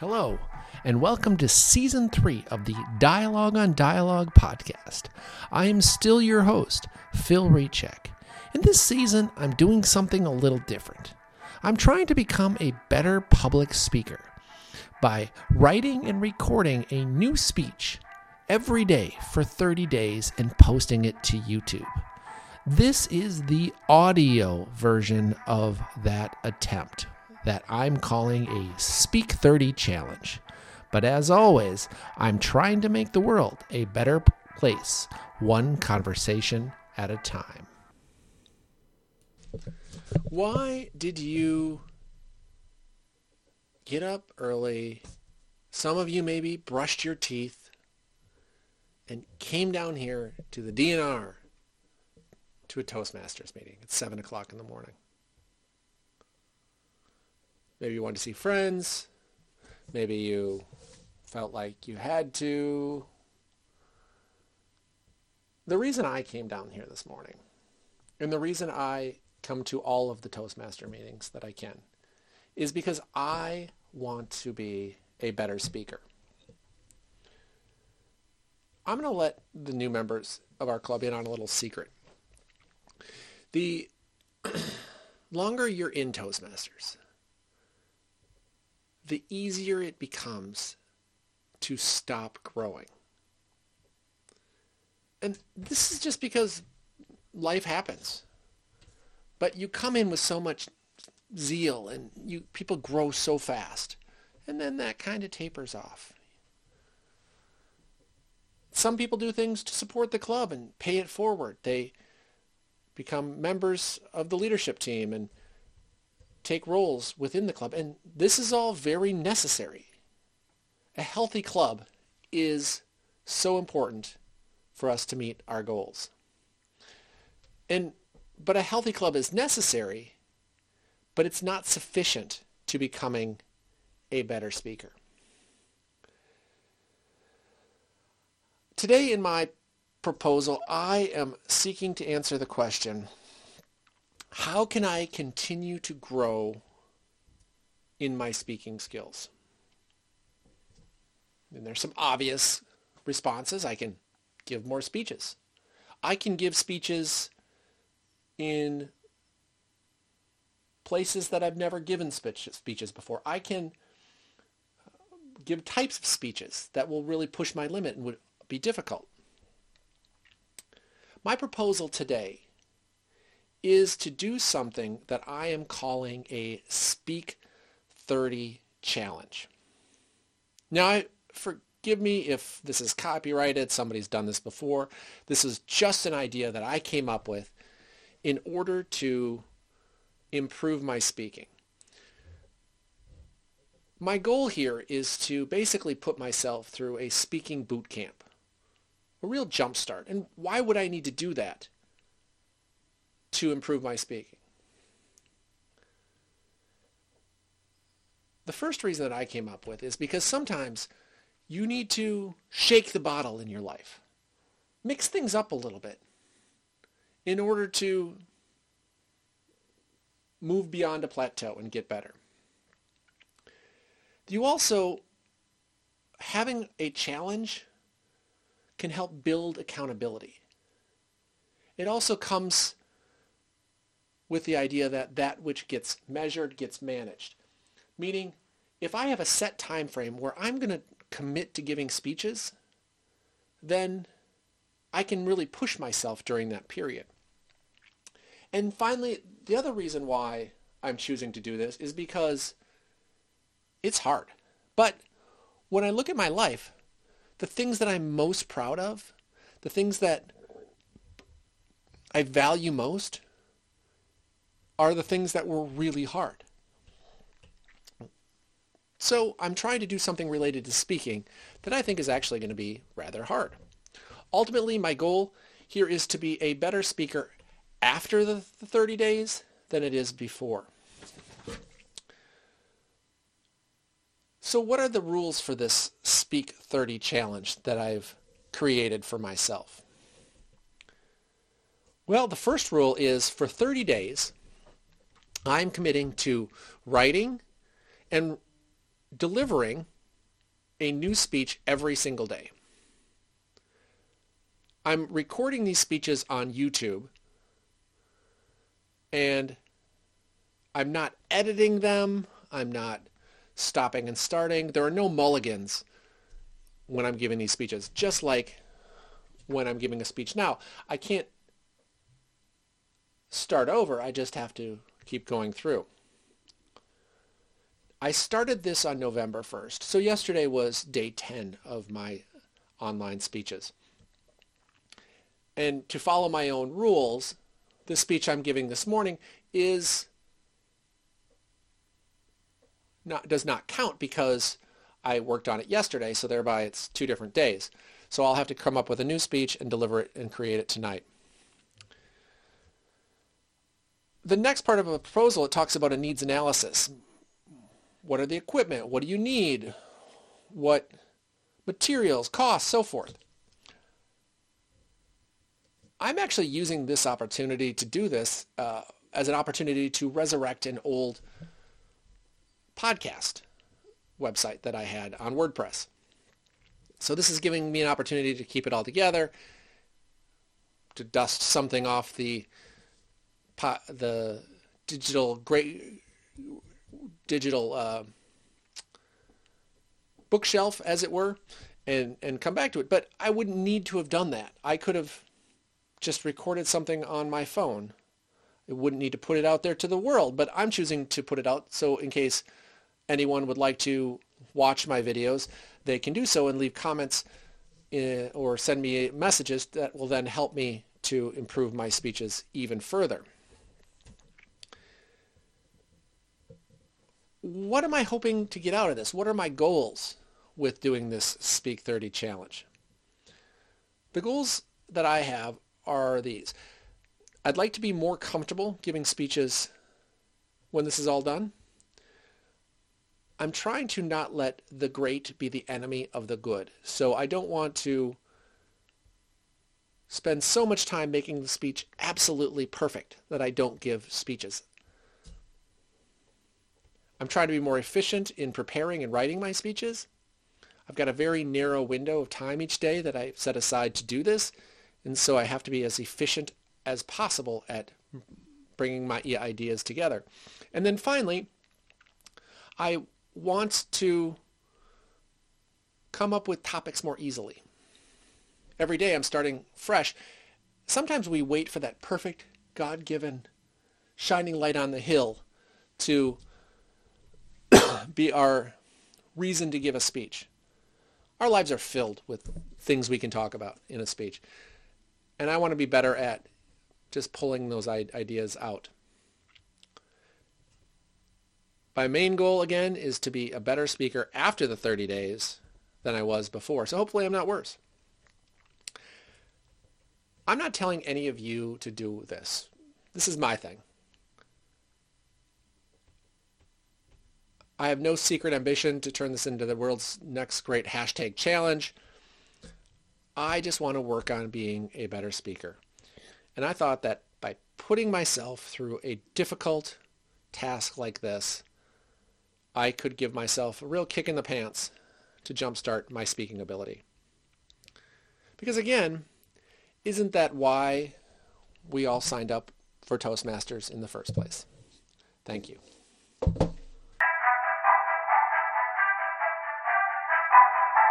Hello, and welcome to Season 3 of the Dialogue on Dialogue podcast. I am still your host, Phil Rechek. In this season, I'm doing something a little different. I'm trying to become a better public speaker by writing and recording a new speech every day for 30 days and posting it to YouTube. This is the audio version of that attempt that I'm calling a Speak 30 Challenge. But as always, I'm trying to make the world a better place, one conversation at a time. Why did you get up early? Some of you maybe brushed your teeth and came down here to the DNR to a Toastmasters meeting at 7 o'clock in the morning. Maybe you wanted to see friends. Maybe you felt like you had to. The reason I came down here this morning, and the reason I come to all of the Toastmaster meetings that I can, is because I want to be a better speaker. I'm going to let the new members of our club in on a little secret. The longer you're in Toastmasters, the easier it becomes to stop growing. And this is just because life happens. But you come in with so much zeal and people grow so fast. And then that kind of tapers off. Some people do things to support the club and pay it forward. They become members of the leadership team and take roles within the club. And this is all very necessary. A healthy club is so important for us to meet our goals. But a healthy club is necessary, but it's not sufficient to becoming a better speaker. Today in my proposal, I am seeking to answer the question, how can I continue to grow in my speaking skills? And there's some obvious responses. I can give more speeches. I can give speeches in places that I've never given speeches before. I can give types of speeches that will really push my limit and would be difficult. My proposal today is to do something that I am calling a Speak 30 Challenge. Now, forgive me if this is copyrighted, somebody's done this before. This is just an idea that I came up with in order to improve my speaking. My goal here is to basically put myself through a speaking boot camp, a real jump start. And why would I need to do that to improve my speaking? The first reason that I came up with is because sometimes you need to shake the bottle in your life. Mix things up a little bit in order to move beyond a plateau and get better. You also, having a challenge can help build accountability. It also comes with the idea that that which gets measured gets managed. Meaning, if I have a set time frame where I'm going to commit to giving speeches, then I can really push myself during that period. And finally, the other reason why I'm choosing to do this is because it's hard. But when I look at my life, the things that I'm most proud of, the things that I value most, are the things that were really hard. So I'm trying to do something related to speaking that I think is actually going to be rather hard. Ultimately, my goal here is to be a better speaker after the 30 days than it is before. So what are the rules for this Speak 30 challenge that I've created for myself? Well, the first rule is for 30 days, I'm committing to writing and delivering a new speech every single day. I'm recording these speeches on YouTube, and I'm not editing them. I'm not stopping and starting. There are no mulligans when I'm giving these speeches, just like when I'm giving a speech now. I can't start over. I just have to keep going through. I started this on November 1st. So yesterday was day 10 of my online speeches. And to follow my own rules, the speech I'm giving this morning does not count because I worked on it yesterday, so thereby it's 2 different days. So I'll have to come up with a new speech and deliver it and create it tonight. The next part of a proposal, it talks about a needs analysis. What are the equipment? What do you need? What materials, costs, so forth. I'm actually using this opportunity to do this as an opportunity to resurrect an old podcast website that I had on WordPress. So this is giving me an opportunity to keep it all together, to dust something off the digital bookshelf, as it were, and come back to it. But I wouldn't need to have done that. I could have just recorded something on my phone. I wouldn't need to put it out there to the world, but I'm choosing to put it out so in case anyone would like to watch my videos, they can do so and leave comments or send me messages that will then help me to improve my speeches even further. What am I hoping to get out of this? What are my goals with doing this Speak 30 challenge? The goals that I have are these. I'd like to be more comfortable giving speeches when this is all done. I'm trying to not let the great be the enemy of the good. So I don't want to spend so much time making the speech absolutely perfect that I don't give speeches. I'm trying to be more efficient in preparing and writing my speeches. I've got a very narrow window of time each day that I set aside to do this, and so I have to be as efficient as possible at bringing my ideas together. And then finally, I want to come up with topics more easily. Every day I'm starting fresh. Sometimes we wait for that perfect, God-given, shining light on the hill to be our reason to give a speech. Our lives are filled with things we can talk about in a speech. And I want to be better at just pulling those ideas out. My main goal, again, is to be a better speaker after the 30 days than I was before. So hopefully I'm not worse. I'm not telling any of you to do this. This is my thing. I have no secret ambition to turn this into the world's next great hashtag challenge. I just want to work on being a better speaker. And I thought that by putting myself through a difficult task like this, I could give myself a real kick in the pants to jumpstart my speaking ability. Because again, isn't that why we all signed up for Toastmasters in the first place? Thank you.